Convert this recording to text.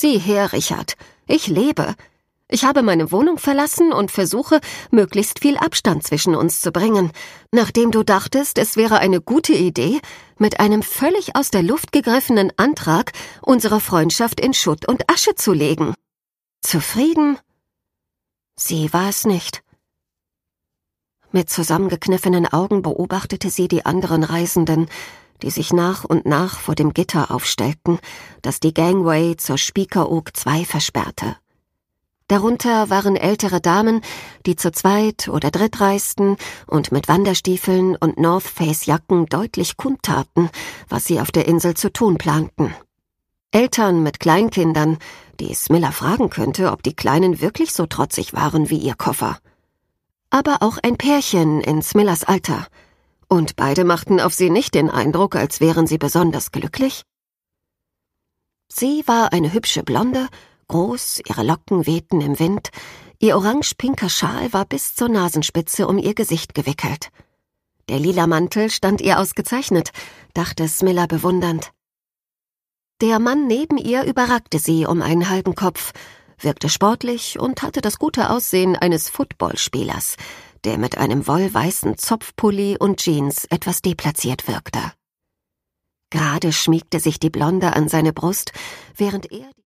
Sieh her, Richard, ich lebe. Ich habe meine Wohnung verlassen und versuche, möglichst viel Abstand zwischen uns zu bringen, nachdem du dachtest, es wäre eine gute Idee, mit einem völlig aus der Luft gegriffenen Antrag unsere Freundschaft in Schutt und Asche zu legen. Zufrieden? Sie war es nicht. Mit zusammengekniffenen Augen beobachtete sie die anderen Reisenden, die sich nach und nach vor dem Gitter aufstellten, das die Gangway zur Speaker Oak 2 versperrte. Darunter waren ältere Damen, die zu zweit oder dritt reisten und mit Wanderstiefeln und North Face Jacken deutlich kundtaten, was sie auf der Insel zu tun planten. Eltern mit Kleinkindern, die Smilla fragen könnte, ob die Kleinen wirklich so trotzig waren wie ihr Koffer. Aber auch ein Pärchen in Smillas Alter. Und beide machten auf sie nicht den Eindruck, als wären sie besonders glücklich. Sie war eine hübsche Blonde, groß, ihre Locken wehten im Wind, ihr orange-pinker Schal war bis zur Nasenspitze um ihr Gesicht gewickelt. Der lila Mantel stand ihr ausgezeichnet, dachte Smilla bewundernd. Der Mann neben ihr überragte sie um einen halben Kopf, wirkte sportlich und hatte das gute Aussehen eines Footballspielers, der mit einem wollweißen Zopfpulli und Jeans etwas deplatziert wirkte. Gerade schmiegte sich die Blonde an seine Brust, während er